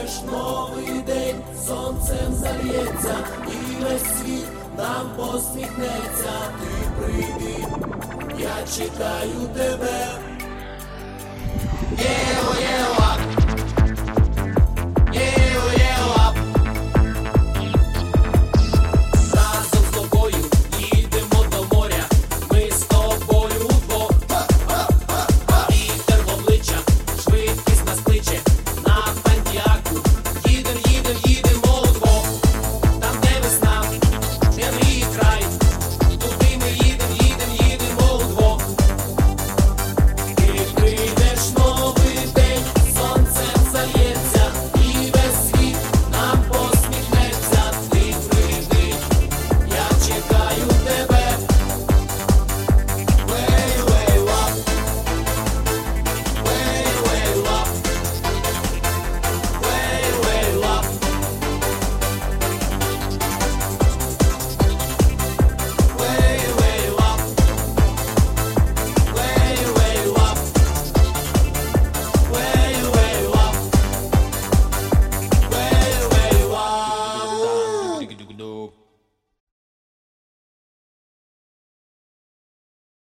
прийдеш, новий день сонцем зальється, і весь світ нам посміхнеться. Ти прийди, я чекаю тебе. Єо-єо-ап, єо-єо-ап. Разом з тобою їдемо до моря, ми з тобою удвох. Вітер в обличчя, швидкість нас кличе, на Сантьягу їдемо удвох. Там, де весна, де мрії край, туди ми їдемо удвох. Ти прийдеш, новий день сонцем зальється, і весь світ нам посміхнеться. Ти прийди, я чекаю тебе. Вей-вей-лап, вей-вей-лап, вей-вей-лап. Вей-вей-лап, вей-вей-лап, вей-вей-лап, вей-вей-лап.